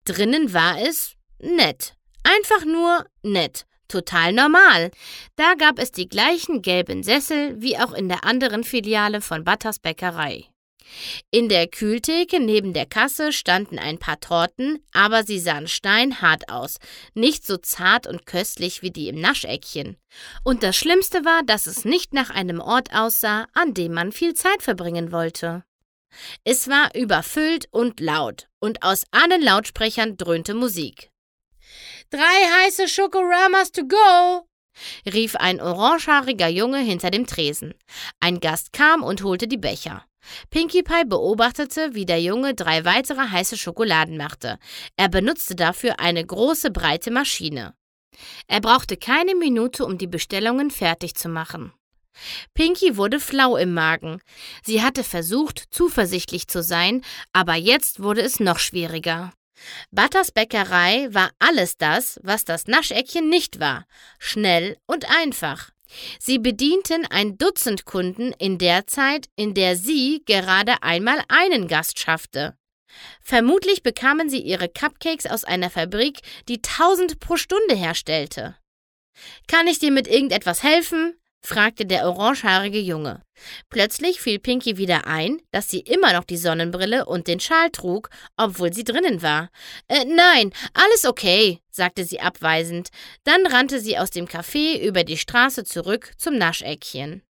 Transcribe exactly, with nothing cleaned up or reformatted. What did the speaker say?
Drinnen war es nett. Einfach nur nett. Total normal. Da gab es die gleichen gelben Sessel wie auch in der anderen Filiale von Butters Bäckerei. In der Kühltheke neben der Kasse standen ein paar Torten, aber sie sahen steinhart aus, nicht so zart und köstlich wie die im Nascheckchen. Und das Schlimmste war, dass es nicht nach einem Ort aussah, an dem man viel Zeit verbringen wollte. Es war überfüllt und laut, und aus allen Lautsprechern dröhnte Musik. »Drei heiße Schokoramas to go«, rief ein orangehaariger Junge hinter dem Tresen. Ein Gast kam und holte die Becher. Pinkie Pie beobachtete, wie der Junge drei weitere heiße Schokoladen machte. Er benutzte dafür eine große, breite Maschine. Er brauchte keine Minute, um die Bestellungen fertig zu machen. Pinkie wurde flau im Magen. Sie hatte versucht, zuversichtlich zu sein, aber jetzt wurde es noch schwieriger. Butters Bäckerei war alles das, was das Nascheckchen nicht war. Schnell und einfach. Sie bedienten ein Dutzend Kunden in der Zeit, in der sie gerade einmal einen Gast schaffte. Vermutlich bekamen sie ihre Cupcakes aus einer Fabrik, die tausend pro Stunde herstellte. »Kann ich dir mit irgendetwas helfen?« fragte der orangehaarige Junge. Plötzlich fiel Pinkie wieder ein, dass sie immer noch die Sonnenbrille und den Schal trug, obwohl sie drinnen war. Äh, »Nein, alles okay«, sagte sie abweisend. Dann rannte sie aus dem Café über die Straße zurück zum Nascheckchen.